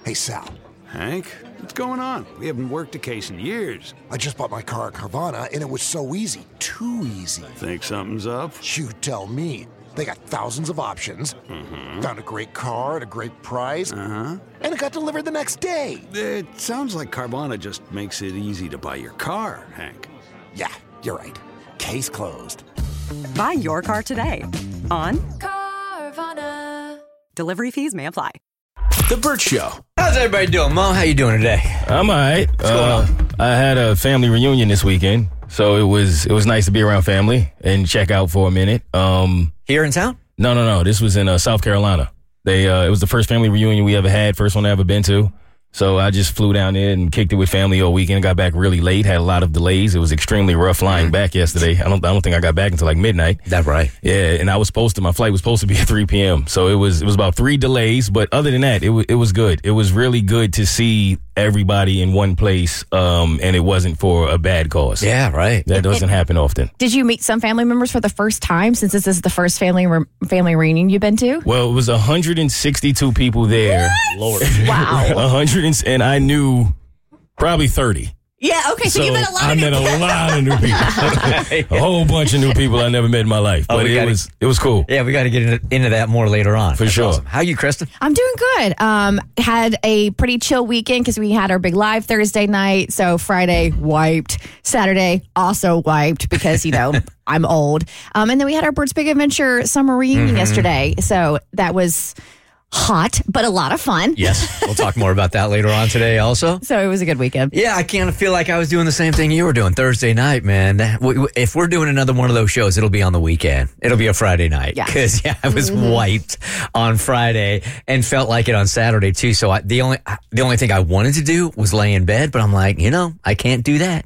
Hey, Sal. Hank, what's going on? We haven't worked a case in years. I just bought my car at Carvana, and it was so easy. Too easy. Think something's up? You tell me. They got thousands of options. Found a great car at a great price. And it got delivered the next day. It sounds like Carvana just makes it easy to buy your car, Hank. Yeah, you're right. Case closed. Buy your car today on Carvana. Delivery fees may apply. The Burt Show. How's everybody doing, Mo? How you doing today? I'm all right. What's going on? I had a family reunion this weekend, so it was nice to be around family and check out for a minute. Here in town? No. This was in South Carolina. It was the first family reunion we ever had, first one I ever been to. So I just flew down there and kicked it with family all weekend. Got back really late, had a lot of delays. It was extremely rough flying back yesterday. I don't think I got back until like midnight. That's right. Yeah, and my flight was supposed to be at 3 p.m. So it was about 3 delays, but other than that, it was good. It was really good to see everybody in one place, and it wasn't for a bad cause. Yeah, right. That doesn't happen often. Did you meet some family members for the first time since this is the first family reunion you've been to? Well, it was 162 people there. What? Lord. Wow. 100 and I knew probably 30. Yeah, okay, so you met a lot of new people. I met a lot of new people. A whole bunch of new people I never met in my life. But it was cool. Yeah, we got to get into that more later on. For sure. Awesome. How you, Kristen? I'm doing good. Had a pretty chill weekend because we had our big live Thursday night. So Friday, wiped. Saturday, also wiped because, I'm old. And then we had our Bert's Big Adventure summer reunion yesterday. So that was hot, but a lot of fun. Yes. We'll talk more about that later on today also. So it was a good weekend. Yeah, I kind of feel like I was doing the same thing you were doing Thursday night, man. If we're doing another one of those shows, it'll be on the weekend. It'll be a Friday night. Yeah. Because, I was wiped on Friday and felt like it on Saturday, too. So the only thing I wanted to do was lay in bed, but I'm like, I can't do that.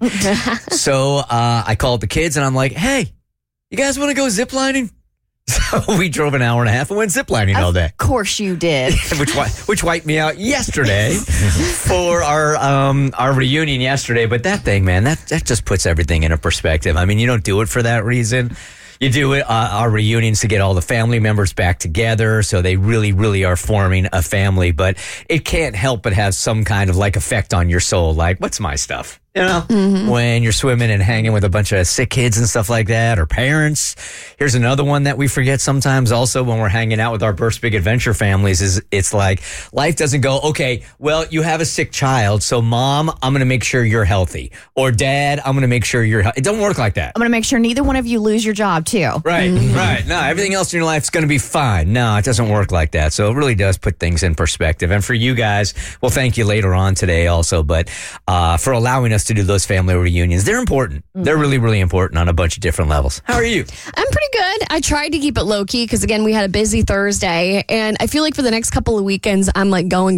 So I called the kids, and I'm like, hey, you guys want to go ziplining? So we drove an hour and a half and went ziplining all day. Of course you did. which wiped me out yesterday for our reunion yesterday. But that thing, man, that just puts everything into perspective. I mean, you don't do it for that reason. You do it, our reunions, to get all the family members back together, so they really, really are forming a family. But it can't help but have some kind of effect on your soul. Like, what's my stuff? When you're swimming and hanging with a bunch of sick kids and stuff like that, or parents. Here's another one that we forget sometimes also when we're hanging out with our Bert's Big Adventure families is it's like life doesn't go, okay, well, you have a sick child, so mom, I'm going to make sure you're healthy. Or dad, I'm going to make sure you're healthy. It don't work like that. I'm going to make sure neither one of you lose your job, too. Right. No, everything else in your life is going to be fine. No, it doesn't work like that. So it really does put things in perspective. And for you guys, well, thank you later on today also, but for allowing us to do those family reunions. They're important. They're really, really important on a bunch of different levels. How are you? I'm pretty good. I tried to keep it low key because, again, we had a busy Thursday, and I feel like for the next couple of weekends, I'm going.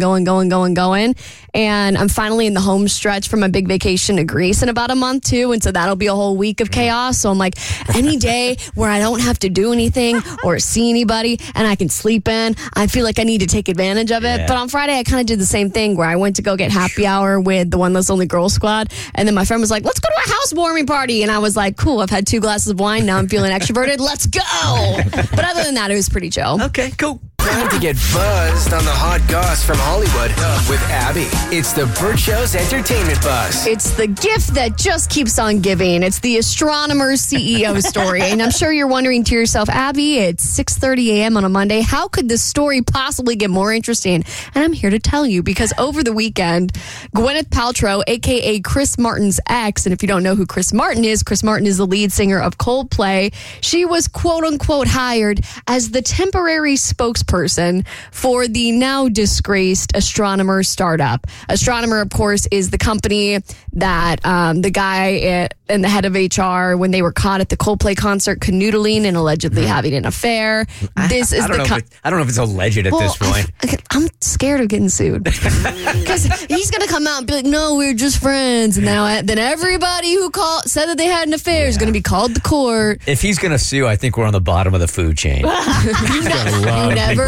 And I'm finally in the home stretch for my big vacation to Greece in about a month, too. And so that'll be a whole week of chaos. So I'm like, any day where I don't have to do anything or see anybody and I can sleep in, I feel like I need to take advantage of it. Yeah. But on Friday, I kind of did the same thing where I went to go get happy hour with the One Less Lonely Girl Squad. And then my friend was like, let's go to a housewarming party. And I was like, cool, I've had 2 glasses of wine. Now I'm feeling extroverted. Let's go. But other than that, it was pretty chill. Okay, cool. Time to get buzzed on the hot goss from Hollywood with Abby. It's the Burt Show's entertainment buzz. It's the gift that just keeps on giving. It's the astronomer's CEO story. And I'm sure you're wondering to yourself, Abby, it's 6:30 a.m. on a Monday. How could this story possibly get more interesting? And I'm here to tell you, because over the weekend, Gwyneth Paltrow, a.k.a. Chris Martin's ex, and if you don't know who Chris Martin is the lead singer of Coldplay. She was quote-unquote hired as the temporary spokesperson for the now disgraced Astronomer startup. Astronomer, of course, is the company that the guy and the head of HR, when they were caught at the Coldplay concert canoodling and allegedly having an affair. I don't know if it's alleged at this point. I'm scared of getting sued because he's going to come out and be like, no, we're just friends. And then everybody who said that they had an affair is going to be called to court. If he's going to sue, I think we're on the bottom of the food chain. You never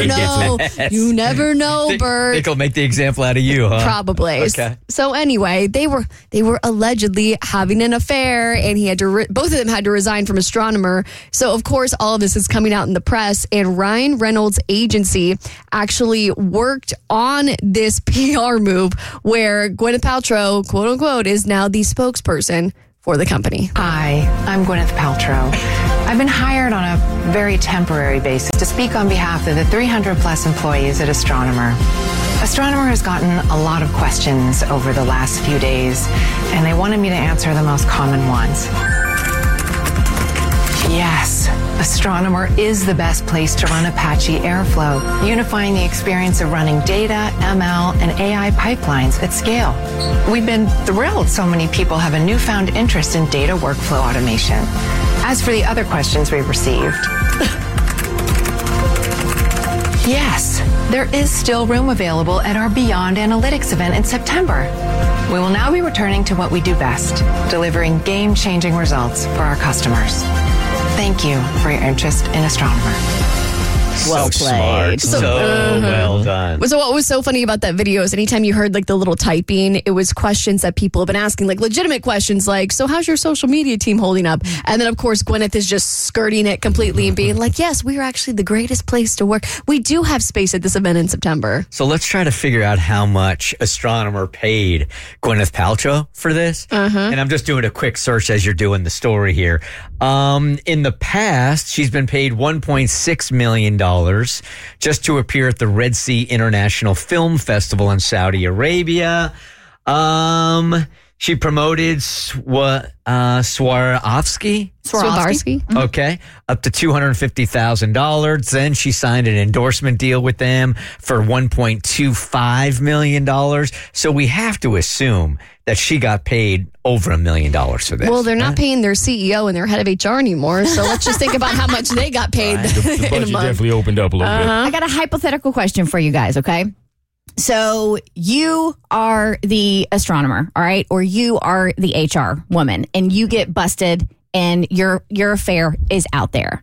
know. You never know, Bert. Think he'll make the example out of you, huh? Probably. Okay. So anyway, they were allegedly having an affair, and he had to. Both of them had to resign from Astronomer. So of course, all of this is coming out in the press. And Ryan Reynolds' agency actually worked on this PR move, where Gwyneth Paltrow, quote unquote, is now the spokesperson for the company. Hi, I'm Gwyneth Paltrow. I've been hired on a very temporary basis to speak on behalf of the 300 plus employees at Astronomer. Astronomer has gotten a lot of questions over the last few days, and they wanted me to answer the most common ones. Yes, Astronomer is the best place to run Apache Airflow, unifying the experience of running data, ML, and AI pipelines at scale. We've been thrilled so many people have a newfound interest in data workflow automation. As for the other questions we've received, yes, there is still room available at our Beyond Analytics event in September. We will now be returning to what we do best, delivering game-changing results for our customers. Thank you for your interest in Astronomer. Well played. So- well done. So what was so funny about that video is anytime you heard like the little typing, it was questions that people have been asking, like legitimate questions like, so how's your social media team holding up? And then of course Gwyneth is just skirting it completely and being like, yes, we are actually the greatest place to work. We do have space at this event in September. So let's try to figure out how much Astronomer paid Gwyneth Paltrow for this. And I'm just doing a quick search as you're doing the story here. In the past, she's been paid $1.6 million just to appear at the Red Sea International Film Festival in Saudi Arabia. She promoted Swarovski. Okay. Up to $250,000. Then she signed an endorsement deal with them for $1.25 million. So we have to assume that she got paid over $1 million for this. Well, they're not paying their CEO and their head of HR anymore. So let's just think about how much they got paid The in a budget month. definitely opened up a little bit. I got a hypothetical question for you guys, okay? So you are the astronomer, all right? Or you are the HR woman, and you get busted and your affair is out there.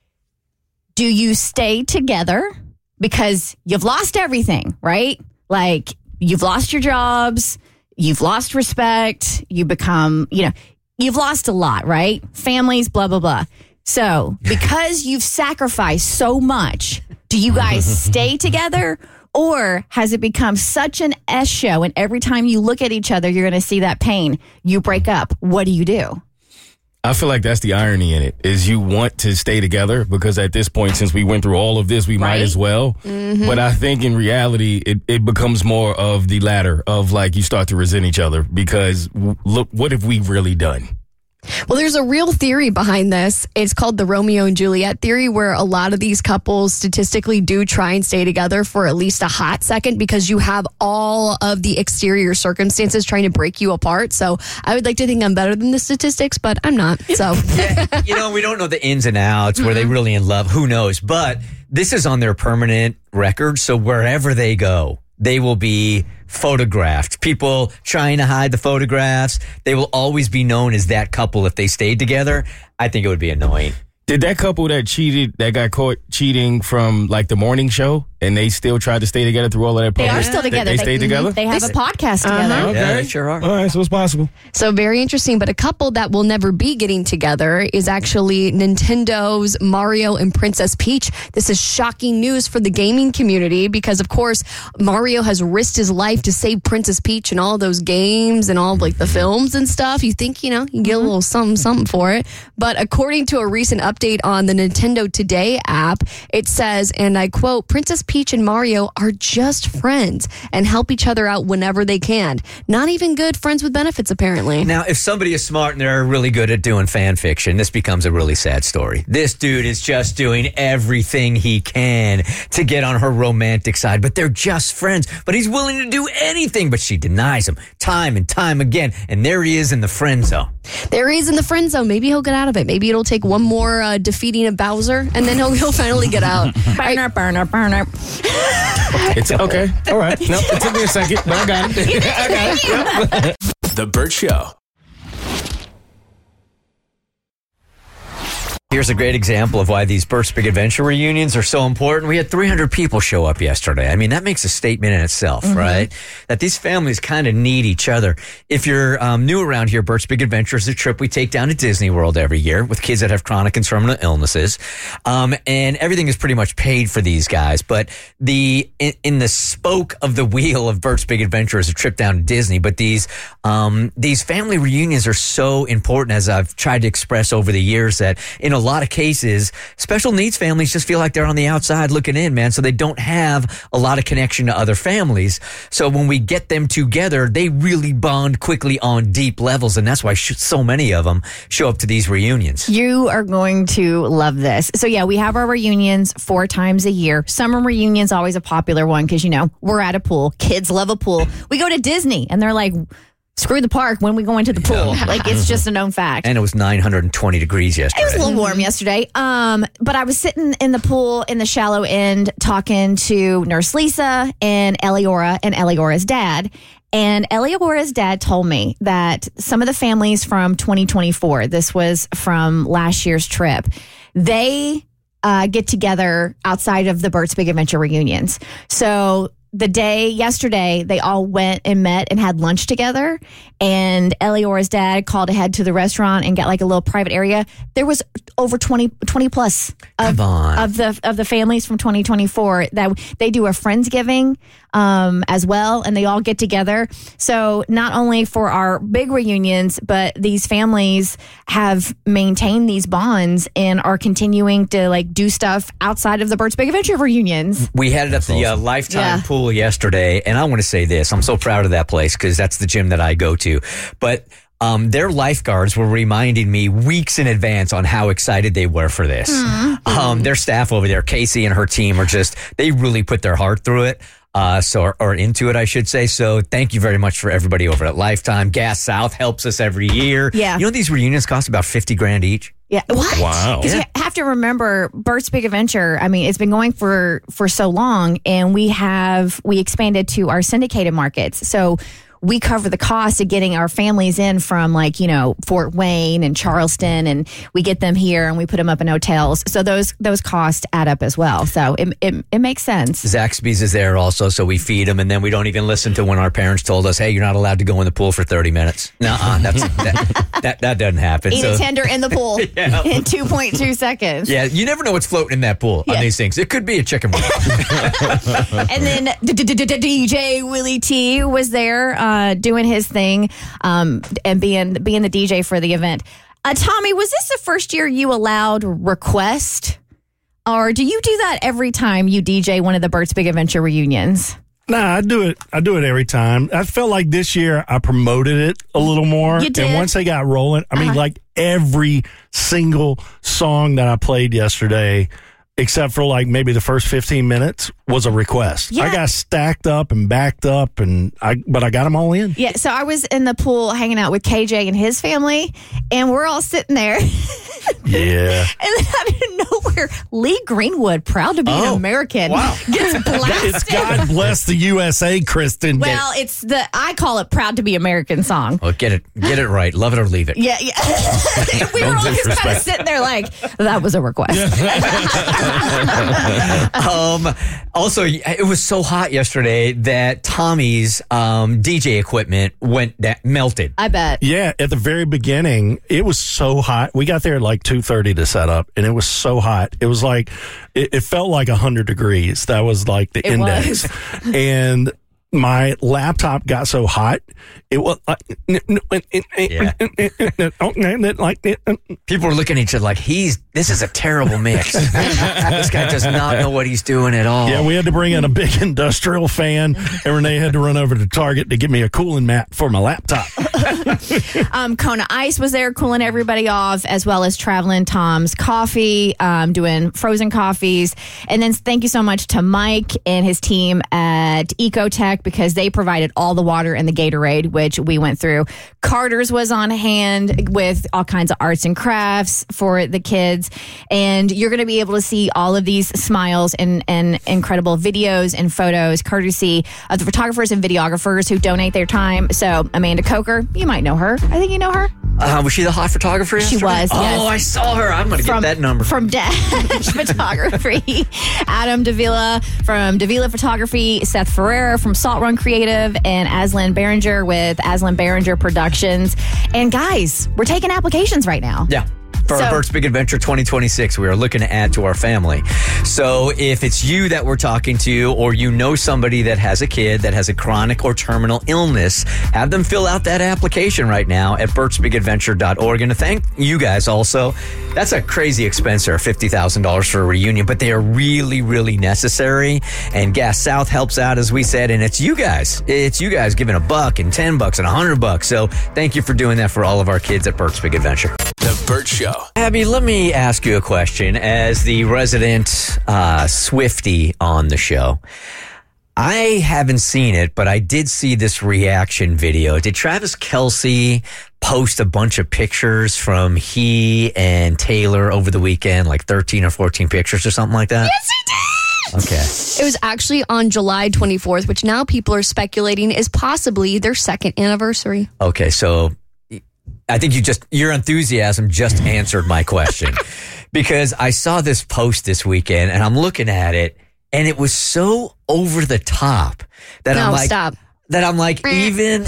Do you stay together because you've lost everything, right? Like you've lost your jobs, you've lost respect, you become, you've lost a lot, right? Families, blah, blah, blah. So because you've sacrificed so much, do you guys stay together? Or has it become such an S show and every time you look at each other, you're going to see that pain? You break up. What do you do? I feel like that's the irony in it, is you want to stay together because at this point, since we went through all of this, we might as well. But I think in reality, it becomes more of the latter of like you start to resent each other because look, what have we really done? Well, there's a real theory behind this. It's called the Romeo and Juliet theory, where a lot of these couples statistically do try and stay together for at least a hot second because you have all of the exterior circumstances trying to break you apart. So I would like to think I'm better than the statistics, but I'm not. So Yeah, we don't know the ins and outs. Were they really in love? Who knows? But this is on their permanent record. So wherever they go, they will be photographed. People trying to hide the photographs. They will always be known as that couple if they stayed together. I think it would be annoying. Did that couple that got caught cheating from like the morning show and they still tried to stay together through all of that? They are still together. They stayed together? They have a podcast together. Okay. Yeah, they sure are. All right, so it's possible. So very interesting, but a couple that will never be getting together is actually Nintendo's Mario and Princess Peach. This is shocking news for the gaming community because, of course, Mario has risked his life to save Princess Peach and all those games and all of, like the films and stuff. You think, you get a little something for it. But according to a recent update on the Nintendo Today app, it says, and I quote, Princess Peach and Mario are just friends and help each other out whenever they can. Not even good friends with benefits, apparently. Now, if somebody is smart and they're really good at doing fan fiction, this becomes a really sad story. This dude is just doing everything he can to get on her romantic side, but they're just friends. But he's willing to do anything, but she denies him time and time again. And there he is in the friend zone. There he is in the friend zone. Maybe he'll get out of it. Maybe it'll take one more defeating of Bowser, and then he'll finally get out. Burner. It's okay. All right. No, it took me a second, but I got it. I got it. The Burt Show. Here's a great example of why these Bert's Big Adventure reunions are so important. We had 300 people show up yesterday. I mean, that makes a statement in itself, right? That these families kind of need each other. If you're new around here, Bert's Big Adventure is a trip we take down to Disney World every year with kids that have chronic and terminal illnesses. And everything is pretty much paid for these guys. But in the spoke of the wheel of Bert's Big Adventure is a trip down to Disney. But these family reunions are so important, as I've tried to express over the years, that in a lot of cases, special needs families just feel like they're on the outside looking in, man. So they don't have a lot of connection to other families. So when we get them together, they really bond quickly on deep levels. And that's why so many of them show up to these reunions. You are going to love this. So yeah, we have our reunions 4 times a year. Summer reunion's always a popular one because, we're at a pool. Kids love a pool. We go to Disney and they're like, screw the park when we go into the pool. Like, it's just a known fact. And it was 920 degrees yesterday. It was a little warm yesterday. But I was sitting in the pool in the shallow end talking to Nurse Lisa and Eliora and Eliora's dad. And Eliora's dad told me that some of the families from 2024, this was from last year's trip, they get together outside of the Bert's Big Adventure reunions. So the day yesterday, they all went and met and had lunch together. And Eliora's dad called ahead to the restaurant and got like a little private area. There was over 20 plus of the families from 2024 that they do a Friendsgiving as well, and they all get together. So not only for our big reunions, but these families have maintained these bonds and are continuing to like do stuff outside of the Bert's Big Adventure reunions. We had it at the Lifetime pool yesterday, and I want to say this. I'm so proud of that place because that's the gym that I go to. But their lifeguards were reminding me weeks in advance on how excited they were for this. Their staff over there, Casey and her team, they really put their heart through it. Or into it, I should say. So thank you very much for everybody over at Lifetime. Gas South helps us every year. Yeah. These reunions cost about $50,000 each. Yeah. What? Wow. Because you have to remember, Bert's Big Adventure, I mean, it's been going for so long, and we expanded to our syndicated markets. So we cover the cost of getting our families in from Fort Wayne and Charleston, and we get them here and we put them up in hotels. So those costs add up as well. So it makes sense. Zaxby's is there also, so we feed them, and then we don't even listen to when our parents told us, hey, you're not allowed to go in the pool for 30 minutes. Nuh-uh, that doesn't happen. Eat a tender in the pool in 2.2 seconds. Yeah, you never know what's floating in that pool on these things. It could be a chicken wing. And then DJ Willie T was there doing his thing and being the DJ for the event. Tommy, was this the first year you allowed request? Or do you do that every time you DJ one of the Bert's Big Adventure reunions? Nah, I do it every time. I felt like this year I promoted it a little more. You did? And once they got rolling, I mean, like every single song that I played yesterday, except for like maybe the first 15 minutes, was a request. Yeah. I got stacked up and backed up, but I got them all in. Yeah, so I was in the pool hanging out with KJ and his family, and we're all sitting there. Yeah. And then out of nowhere, Lee Greenwood, proud to be an American, gets blasted. It's God Bless the USA, Kristen. Well, it's I call it Proud to be American song. Well, get it right. Love it or leave it. Yeah. We were all just kind of sitting there like, that was a request. Also, it was so hot yesterday that Tommy's DJ equipment melted. I bet. Yeah, at the very beginning, it was so hot. We got there at like 2:30 to set up, and it was so hot. It was like, it felt like 100 degrees. That was like the index. And my laptop got so hot, it was people were looking at each other like, this is a terrible mix. This guy does not know what he's doing at all. Yeah, we had to bring in a big industrial fan, and Renee had to run over to Target to get me a cooling mat for my laptop. Kona Ice was there cooling everybody off, as well as Traveling Tom's Coffee, doing frozen coffees. And then thank you so much to Mike and his team at Ecotech, because they provided all the water and the Gatorade, which we went through. Carter's was on hand with all kinds of arts and crafts for the kids. And you're going to be able to see all of these smiles and incredible videos and photos courtesy of the photographers and videographers who donate their time. So Amanda Coker, you might know her. I think you know her. Was she the hot photographer yesterday? She was, yes. Oh, I saw her. I'm going to get that number. From Dash Photography. Adam Davila from Davila Photography. Seth Ferreira from Salt Run Creative. And Aslan Behringer with Aslan Behringer Productions. And guys, we're taking applications right now. Yeah. For our Bert's Big Adventure 2026, we are looking to add to our family. So if it's you that we're talking to, or you know somebody that has a kid that has a chronic or terminal illness, have them fill out that application right now at Bert'sBigAdventure.org. And to thank you guys also, that's a crazy expense there, $50,000 for a reunion, but they are really, really necessary. And Gas South helps out, as we said, and it's you guys. It's you guys giving $1 and $10 and $100. So thank you for doing that for all of our kids at Bert's Big Adventure. The Bert Show. Abby, let me ask you a question. As the resident Swiftie on the show, I haven't seen it, but I did see this reaction video. Did Travis Kelce post a bunch of pictures from he and Taylor over the weekend, like 13 or 14 pictures or something like that? Yes, he did! Okay. It was actually on July 24th, which now people are speculating is possibly their second anniversary. Okay, so I think your enthusiasm just answered my question, because I saw this post this weekend and I'm looking at it and it was so over the top that I'm like, stop. That I'm like, even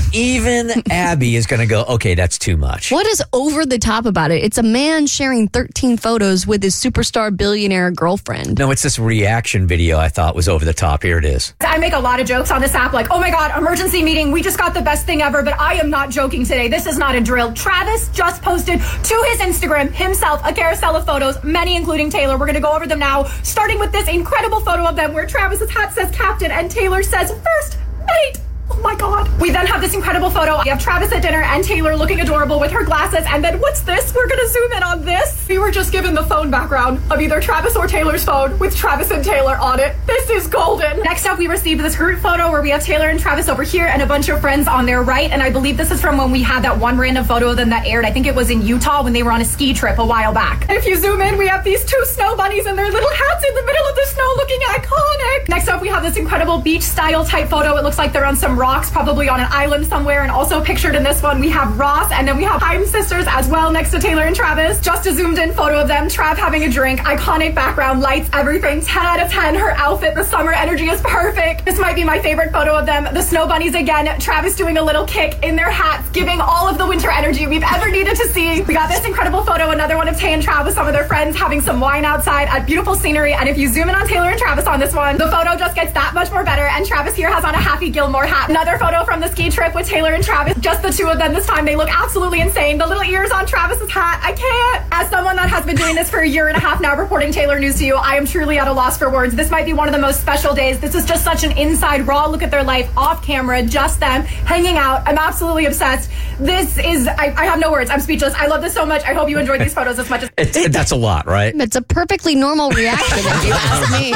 Abby is going to go, okay, that's too much. What is over the top about it? It's a man sharing 13 photos with his superstar billionaire girlfriend. No, it's this reaction video I thought was over the top. Here it is. I make a lot of jokes on this app like, oh my God, emergency meeting. We just got the best thing ever, but I am not joking today. This is not a drill. Travis just posted to his Instagram himself a carousel of photos, many including Taylor. We're going to go over them now, starting with this incredible photo of them where Travis's hat says captain and Taylor says first mate. Oh my God. We then have this incredible photo. We have Travis at dinner and Taylor looking adorable with her glasses. And then what's this? We're going to zoom in on this. We were just given the phone background of either Travis or Taylor's phone with Travis and Taylor on it. This is golden. Next up, we received this group photo where we have Taylor and Travis over here and a bunch of friends on their right. And I believe this is from when we had that one random photo of them that aired. I think it was in Utah when they were on a ski trip a while back. And if you zoom in, we have these two snow bunnies and their little hats in the middle of the snow looking iconic. Next up, we have this incredible beach style type photo. It looks like they're on some rocks, probably on an island somewhere. And also pictured in this one, we have Ross, and then we have Haim sisters as well next to Taylor and Travis. Just a zoomed in photo of them, Trav having a drink, iconic background, lights, everything, 10 out of 10. Her outfit, the summer energy is perfect. This might be my favorite photo of them. The snow bunnies again, Travis doing a little kick in their hats, giving all of the winter energy we've ever needed to see. We got this incredible photo, another one of Tay and Trav with some of their friends having some wine outside at beautiful scenery. And if you zoom in on Taylor and Travis on this one, the photo just gets that much more better. And Travis here has on a Happy Gilmore hat. Another photo from the ski trip with Taylor and Travis, just the two of them this time. They look absolutely insane. The little ears on Travis's hat, I can't. As someone that has been doing this for a year and a half now, reporting Taylor news to you, I am truly at a loss for words. This might be one of the most special days. This is just such an inside raw look at their life off camera, just them hanging out. I'm absolutely obsessed. This is, I have no words. I'm speechless. I love this so much. I hope you enjoyed these photos as much as that's a lot, right? It's a perfectly normal reaction if you ask me.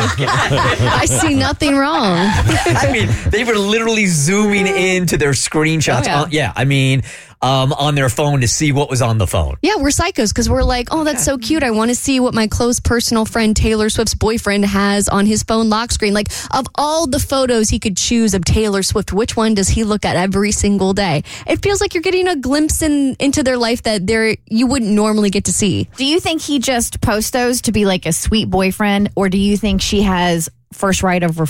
I see nothing wrong. I mean, they were literally zooming into their screenshots. Oh, yeah. I mean, on their phone to see what was on the phone. Yeah, we're psychos because we're like, oh, that's so cute. I want to see what my close personal friend Taylor Swift's boyfriend has on his phone lock screen. Like, of all the photos he could choose of Taylor Swift, which one does he look at every single day? It feels like you're getting a glimpse into their life that you wouldn't normally get to see. Do you think he just posts those to be like a sweet boyfriend, or do you think she has first right of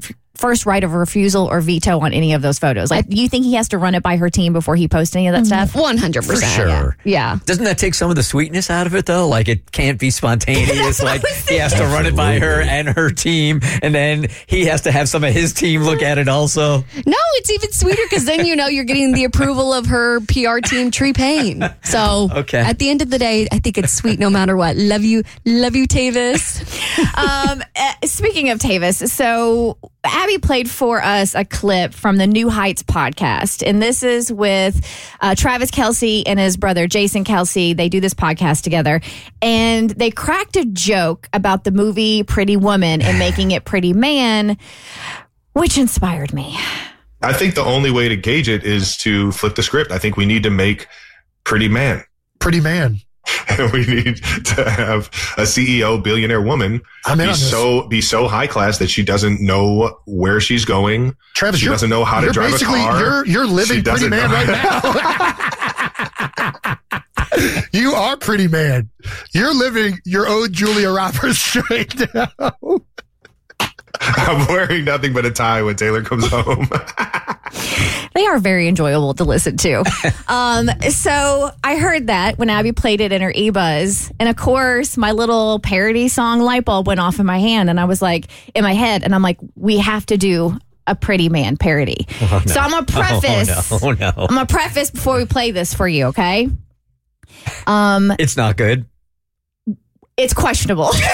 refusal or veto on any of those photos? Like, do you think he has to run it by her team before he posts any of that stuff? 100%. For sure. Yeah. Doesn't that take some of the sweetness out of it, though? Like, it can't be spontaneous. Like, he has to run it by her and her team, and then he has to have some of his team look at it also. No, it's even sweeter because then you're getting the approval of her PR team, Tree Payne. So okay. At the end of the day, I think it's sweet no matter what. Love you, Tavis. Speaking of Tavis, so Abby played for us a clip from the New Heights podcast, and this is with Travis Kelce and his brother Jason Kelce. They do this podcast together, and they cracked a joke about the movie Pretty Woman and making it Pretty Man, which inspired me. I think the only way to gauge it is to flip the script. I think we need to make Pretty Man. Pretty Man. And we need to have a CEO, billionaire woman be so high class that she doesn't know where she's going. Travis, she doesn't know how to drive a car. You're living Pretty Man right now. You are Pretty Man. You're living your own Julia Roberts right now. I'm wearing nothing but a tie when Taylor comes home. They are very enjoyable to listen to. So I heard that when Abby played it in her eBuzz. And of course, my little parody song light bulb went off in my hand. And I was like, in my head, and I'm like, we have to do a Pretty Man parody. Oh, no. So I'm going to preface. Oh, no. I'm going to preface before we play this for you, okay? It's not good. It's questionable. So,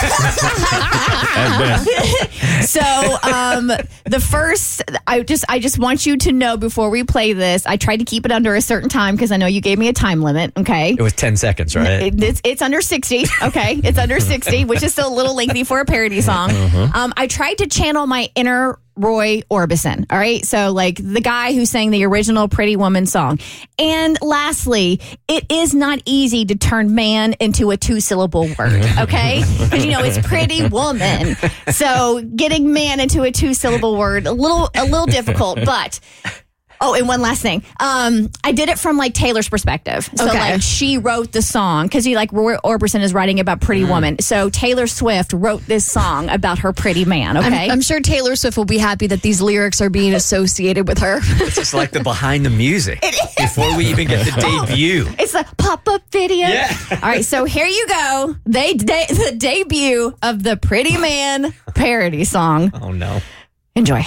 the first, I just want you to know before we play this, I tried to keep it under a certain time because I know you gave me a time limit. Okay. It was 10 seconds, right? It's under 60. Okay. It's under 60, which is still a little lengthy for a parody song. I tried to channel my inner Roy Orbison. All right. So like the guy who sang the original Pretty Woman song. And lastly, it is not easy to turn man into a 2-syllable word. Okay. Because it's Pretty Woman. So getting man into a 2-syllable word, a little difficult, but oh, and one last thing. I did it from like Taylor's perspective. So like she wrote the song because Roy Orbison is writing about Pretty Woman. So Taylor Swift wrote this song about her pretty man. Okay. I'm sure Taylor Swift will be happy that these lyrics are being associated with her. It's just like the behind the music before we even get the debut. It's a pop-up video. Yeah. All right. So here you go. The debut of the Pretty Man parody song. Oh no. Enjoy.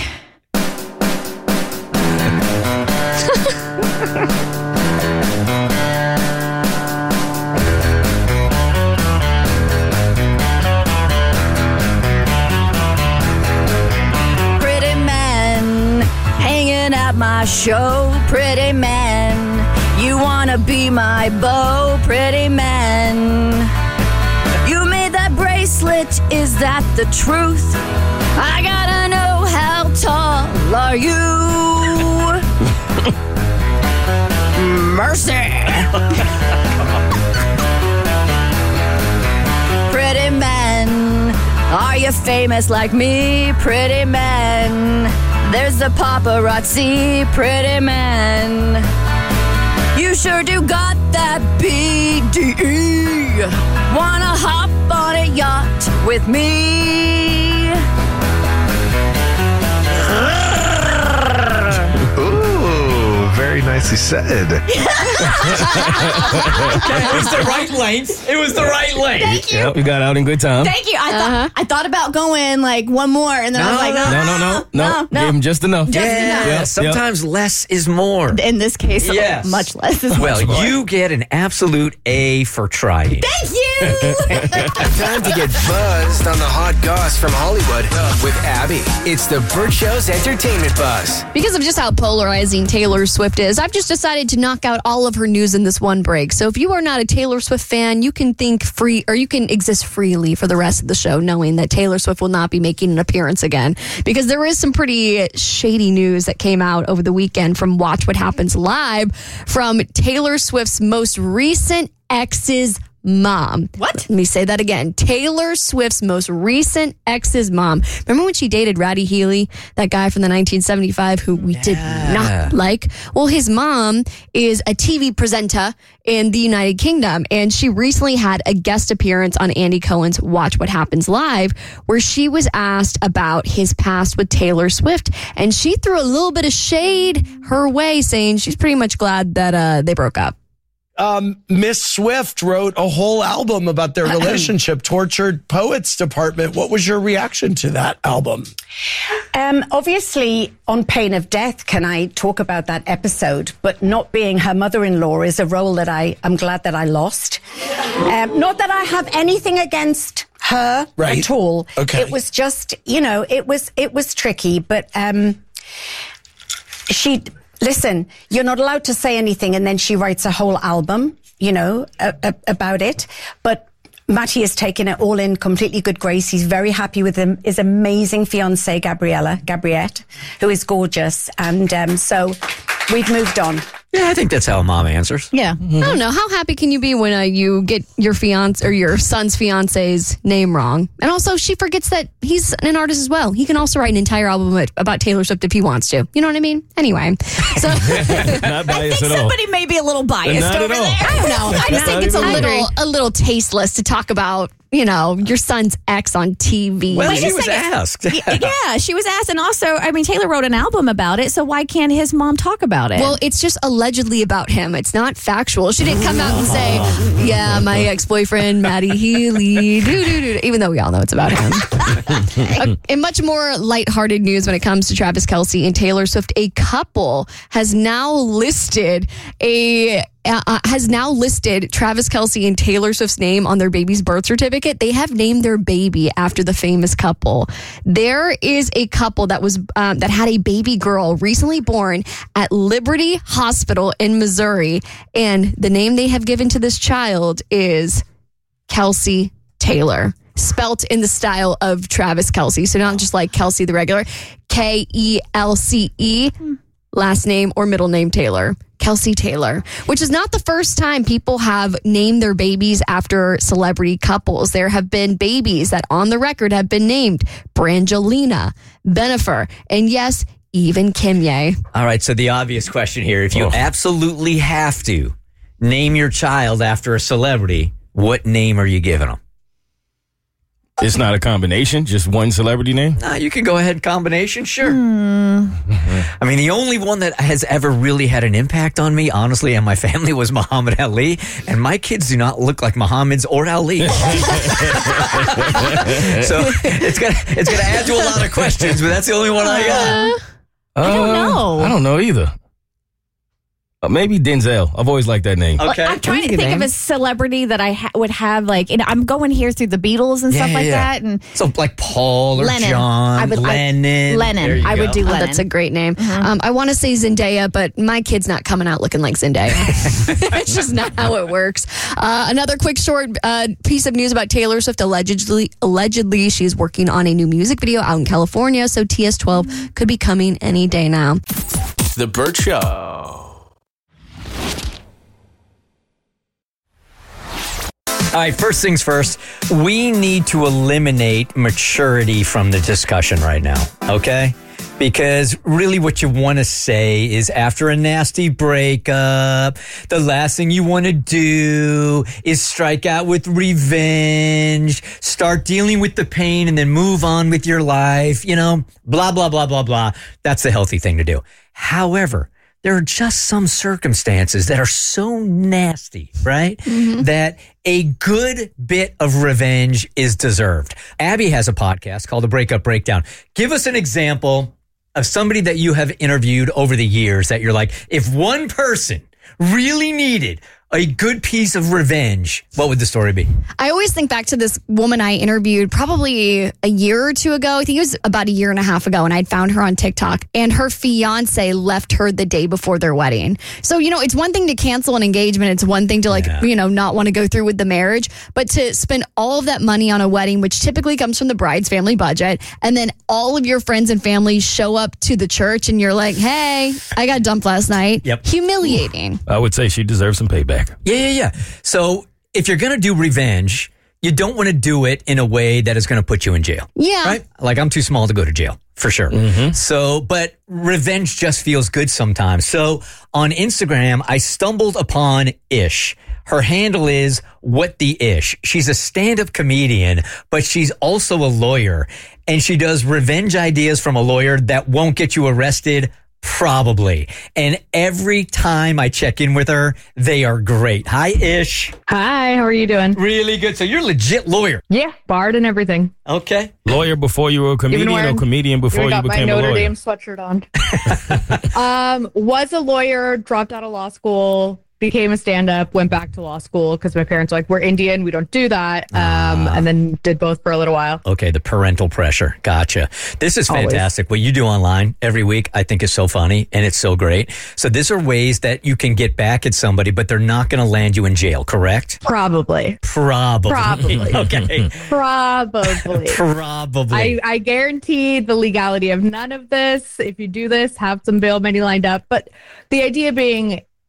Pretty man hanging at my show. Pretty man, you wanna be my beau. Pretty man, you made that bracelet, is that the truth? I gotta know, how tall are you? Mercy. Pretty man, are you famous like me? Pretty man, there's the paparazzi. Pretty man, you sure do got that BDE. Wanna hop on a yacht with me? Very nicely said. It was the right length. It was the right length. Thank you. Yep, you got out in good time. Thank you. I thought about going like one more, and then I was like, no. Give him just enough. Yeah. Sometimes less is more. In this case, much less is well, much more. you get an absolute A for trying. Thank you. Time to get buzzed on the hot goss from Hollywood with Abby. It's the Burt Show's entertainment buzz. Because of just how polarizing Taylor Swift is, I've just decided to knock out all of her news in this one break. So if you are not a Taylor Swift fan, you can think free, or you can exist freely for the rest of the show, knowing that Taylor Swift will not be making an appearance again. Because there is some pretty shady news that came out over the weekend from Watch What Happens Live from Taylor Swift's most recent ex's mom. What? Let me say that again. Taylor Swift's most recent ex's mom. Remember when she dated Roddy Healy, that guy from the 1975 who we did not like? Well, his mom is a TV presenter in the United Kingdom, and she recently had a guest appearance on Andy Cohen's Watch What Happens Live, where she was asked about his past with Taylor Swift, and she threw a little bit of shade her way, saying she's pretty much glad that they broke up. Miss Swift wrote a whole album about their relationship, Tortured Poets Department. What was your reaction to that album? Obviously, on pain of death, can I talk about that episode? But not being her mother-in-law is a role that I'm glad that I lost. Not that I have anything against her at all. Okay. It was just, it was tricky, but listen, you're not allowed to say anything, and then she writes a whole album, about it. But Matty has taken it all in completely good grace. He's very happy with his amazing fiancée, Gabriette, who is gorgeous. And so we've moved on. Yeah, I think that's how a mom answers. Yeah. I don't know. How happy can you be when you get your fiance or your son's fiance's name wrong? And also, she forgets that he's an artist as well. He can also write an entire album about Taylor Swift if he wants to. You know what I mean? Anyway. So Not biased at all. Somebody may be a little biased Not over at all. there. I don't know. I just think it's a little tasteless to talk about, your son's ex on TV. Well, But she just was like- asked. Yeah, she was asked. And also, I mean, Taylor wrote an album about it, so why can't his mom talk about it? Well, it's just allegedly about him. It's not factual. She didn't come out and say, yeah, my ex-boyfriend, Maddie Healy, even though we all know it's about him. In much more lighthearted news when it comes to Travis Kelce and Taylor Swift, a couple has now listed Travis Kelce and Taylor Swift's name on their baby's birth certificate. They have named their baby after the famous couple. There is a couple that was that had a baby girl recently born at Liberty Hospital in Missouri, and the name they have given to this child is Kelsey Taylor, spelt in the style of Travis Kelce. So not just like Kelsey the regular, Kelce, last name or middle name Taylor. Kelsey Taylor, which is not the first time people have named their babies after celebrity couples. There have been babies that on the record have been named Brangelina, Bennifer, and yes, even Kimye. All right, so the obvious question here, if you absolutely have to name your child after a celebrity, what name are you giving them? It's not a combination, just one celebrity name? You can go ahead combination, sure. I mean, the only one that has ever really had an impact on me, honestly, and my family was Muhammad Ali, and my kids do not look like Muhammad's or Ali. So it's gonna add to a lot of questions, but that's the only one I got. I don't know. I don't know either. Maybe Denzel. I've always liked that name. Okay. I'm trying to think of a celebrity that I would have, like, I'm going here through the Beatles and stuff like that. And so like Paul or Lennon. John, Lennon. Lennon. I would do Lennon. That's a great name. I want to say Zendaya, but my kid's not coming out looking like Zendaya. It's just not how it works. Another quick short piece of news about Taylor Swift. Allegedly, she's working on a new music video out in California, so TS12 could be coming any day now. The Burt Show. All right, first things first, we need to eliminate maturity from the discussion right now, okay? Because really what you want to say is after a nasty breakup, the last thing you want to do is strike out with revenge, start dealing with the pain, and then move on with your life, blah, blah, blah, blah, blah. That's the healthy thing to do. However, there are just some circumstances that are so nasty, right? That a good bit of revenge is deserved. Abby has a podcast called The Breakup Breakdown. Give us an example of somebody that you have interviewed over the years that you're like, if one person really needed a good piece of revenge, what would the story be? I always think back to this woman I interviewed probably a year or two ago. I think it was about a year and a half ago, and I'd found her on TikTok, and her fiance left her the day before their wedding. So, it's one thing to cancel an engagement. It's one thing to not want to go through with the marriage, but to spend all of that money on a wedding, which typically comes from the bride's family budget, and then all of your friends and family show up to the church and you're like, hey, I got dumped last night. Yep. Humiliating. I would say she deserves some payback. Yeah. So if you're going to do revenge, you don't want to do it in a way that is going to put you in jail. Yeah. Right? Like, I'm too small to go to jail, for sure. So, but revenge just feels good sometimes. So on Instagram, I stumbled upon Ish. Her handle is What the Ish. She's a stand-up comedian, but she's also a lawyer. And she does revenge ideas from a lawyer that won't get you arrested. Probably. And every time I check in with her, they are great. Hi, Ish. Hi, how are you doing? Really good. So you're a legit lawyer. Yeah, barred and everything. Okay. Lawyer before you were a comedian or comedian before you became a lawyer? I got my Notre Dame sweatshirt on. Was a lawyer, dropped out of law school, became a stand-up, went back to law school because my parents were like, we're Indian, we don't do that. And then did both for a little while. Okay, the parental pressure. Gotcha. This is fantastic. What you do online every week, I think is so funny and it's so great. So these are ways that you can get back at somebody, but they're not going to land you in jail, correct? Probably. Okay. Probably. I guarantee the legality of none of this. If you do this, have some bail money lined up. But the idea being,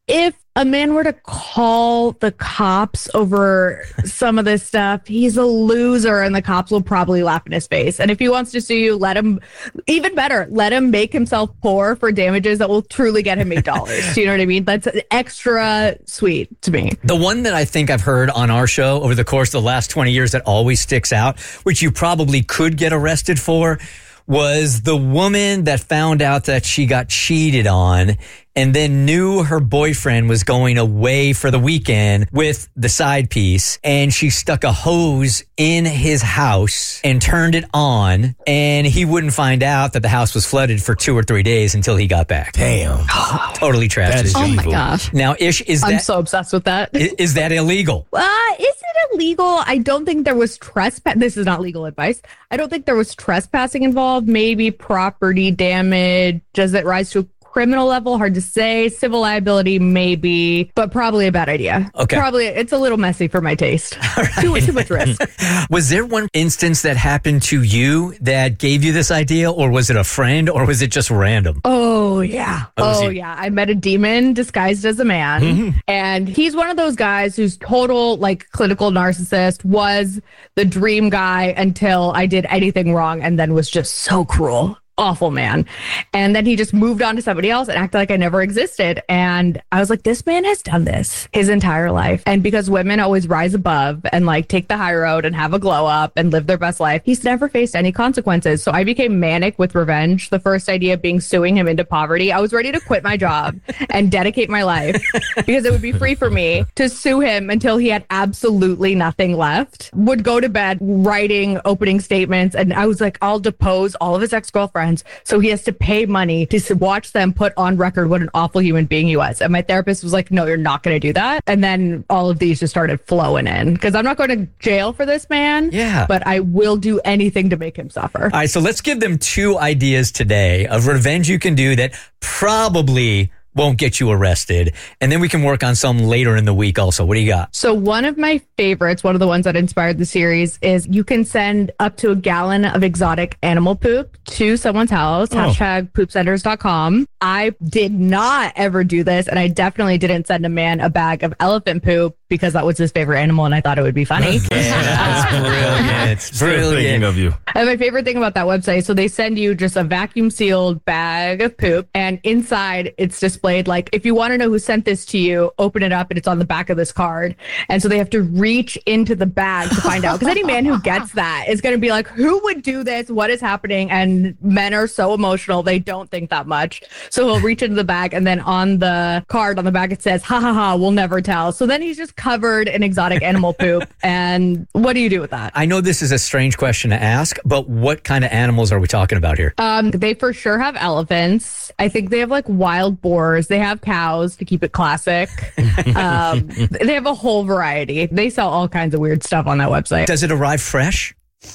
if a man were to call the cops over some of this stuff, he's a loser and the cops will probably laugh in his face. And if he wants to sue you, let him, even better, let him make himself poor for damages that will truly get him $8. Do you know what I mean? That's extra sweet to me. The one that I think I've heard on our show over the course of the last 20 years that always sticks out, which you probably could get arrested for, was the woman that found out that she got cheated on and then knew her boyfriend was going away for the weekend with the side piece, and she stuck a hose in his house and turned it on, and he wouldn't find out that the house was flooded for 2 or 3 days until he got back. Damn. Totally trash. Oh my gosh. Now, Ish, I'm so obsessed with that. Is that illegal? Is it illegal? I don't think there was trespass. This is not legal advice. I don't think there was trespassing involved. Maybe property damage. Does it rise to a criminal level? Hard to say. Civil liability, maybe, but probably a bad idea. Okay. Probably it's a little messy for my taste. Too much risk. Was there one instance that happened to you that gave you this idea, or was it a friend, or was it just random? Oh, yeah. Yeah. I met a demon disguised as a man, and he's one of those guys who's total, like, clinical narcissist, was the dream guy until I did anything wrong and then was just so cruel. Awful man. And then he just moved on to somebody else and acted like I never existed. And I was like, this man has done this his entire life. And because women always rise above and like take the high road and have a glow up and live their best life, he's never faced any consequences. So I became manic with revenge. The first idea being suing him into poverty. I was ready to quit my job and dedicate my life because it would be free for me to sue him until he had absolutely nothing left. Would go to bed writing opening statements. And I was like, I'll depose all of his ex-girlfriends. So he has to pay money to watch them put on record what an awful human being he was. And my therapist was like, no, you're not going to do that. And then all of these just started flowing in because I'm not going to jail for this man. Yeah. But I will do anything to make him suffer. All right. So let's give them 2 ideas today of revenge you can do that probably won't get you arrested. And then we can work on some later in the week also. What do you got? So one of my favorites, one of the ones that inspired the series, is you can send up to a gallon of exotic animal poop to someone's house, #poopsenders.com. I did not ever do this, and I definitely didn't send a man a bag of elephant poop because that was his favorite animal and I thought it would be funny. That's brilliant. It's brilliant. Thinking of you. And my favorite thing about that website, so they send you just a vacuum sealed bag of poop, and inside it's displayed like, if you want to know who sent this to you, open it up and it's on the back of this card. And so they have to reach into the bag to find out, because any man who gets that is going to be like, who would do this? What is happening? And men are so emotional, they don't think that much. So he'll reach into the bag, and then on the card on the back it says, ha ha ha, we'll never tell. So then he's just covered in exotic animal poop. And what do you do with that? I know this is a strange question to ask, but what kind of animals are we talking about here? They for sure have elephants. I think they have like wild boars. They have cows to keep it classic. They have a whole variety. They sell all kinds of weird stuff on that website. Does it arrive fresh?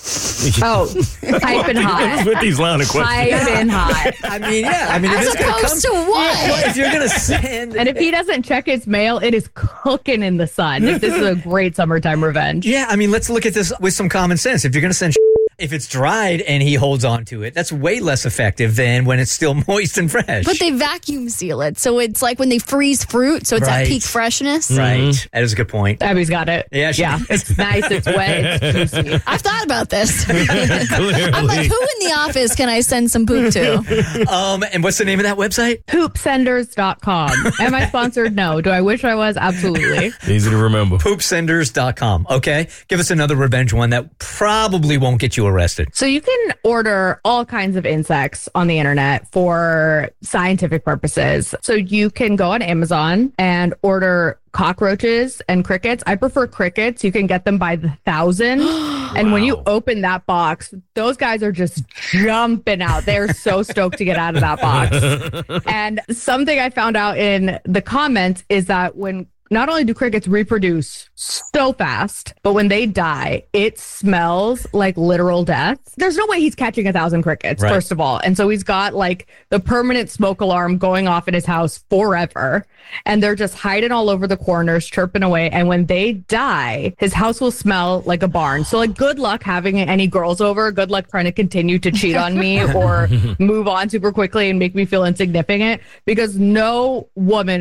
Oh, piping hot. With these line of questions. Piping hot. I mean, yeah. I mean, As if it's gonna opposed come to what? Well, if you're gonna send, And if he doesn't check his mail, it is cooking in the sun. This is a great summertime revenge. yeah, I mean, let's look at this with some common sense. If you're gonna send, if it's dried and he holds on to it, that's way less effective than when it's still moist and fresh. But they vacuum seal it. So it's like when they freeze fruit. So it's at Right. peak freshness. Right. That is a good point. Abby's got it. Yeah, It's nice. It's wet. It's juicy. I've thought about this. I'm like, who in the office can I send some poop to? And what's the name of that website? Poopsenders.com. Am I sponsored? No. Do I wish I was? Absolutely. Easy to remember. Poopsenders.com. Okay. Give us another revenge one that probably won't get you arrested. So you can order all kinds of insects on the internet for scientific purposes. So you can go on Amazon and order cockroaches and crickets. I prefer crickets. You can get them by the 1,000. And when you open that box, those guys are just jumping out. They're so stoked to get out of that box. And something I found out in the comments is that when not only do crickets reproduce so fast, but when they die, it smells like literal death. There's no way he's catching 1,000 crickets, Right. first of all. And so he's got like the permanent smoke alarm going off in his house forever. And they're just hiding all over the corners, chirping away. And when they die, his house will smell like a barn. So like, good luck having any girls over. Good luck trying to continue to cheat on me or move on super quickly and make me feel insignificant, because no woman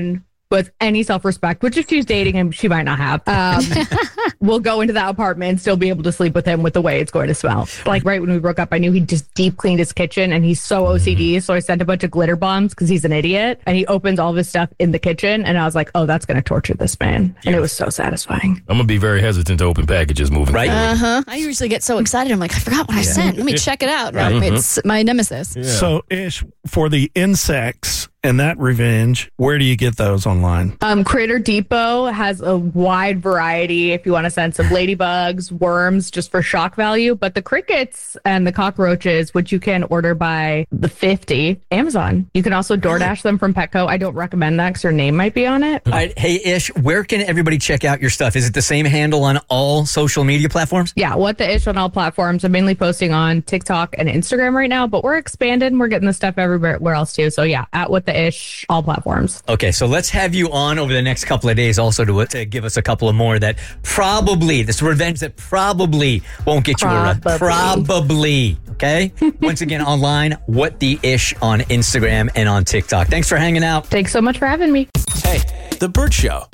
with any self-respect, which if she's dating him, she might not have, will go into that apartment and still be able to sleep with him with the way it's going to smell. Like right when we broke up, I knew he just deep cleaned his kitchen and he's so OCD. So I sent a bunch of glitter bombs because he's an idiot and he opens all of his stuff in the kitchen. And I was like, oh, that's going to torture this man. And it was so satisfying. I'm going to be very hesitant to open packages moving forward. I usually get so excited. I'm like, I forgot what I sent. Let me check it out. No, it's my nemesis. Yeah. So, Ish, for the insects and that revenge, where do you get those online? Critter Depot has a wide variety if you want to send some ladybugs, worms, just for shock value. But the crickets and the cockroaches, which you can order by the 50, Amazon. You can also DoorDash them from Petco. I don't recommend that because your name might be on it. All right. Hey, Ish, where can everybody check out your stuff? Is it the same handle on all social media platforms? Yeah, What the Ish on all platforms. I'm mainly posting on TikTok and Instagram right now, but we're expanding. We're getting the stuff everywhere else too. So yeah, at What the Ish, all platforms. Okay, so let's have you on over the next couple of days also to give us a couple of more that probably, this revenge that probably won't get you arrested. Probably. Okay? Once again, online, What the Ish on Instagram and on TikTok. Thanks for hanging out. Thanks so much for having me. Hey, The Burt Show.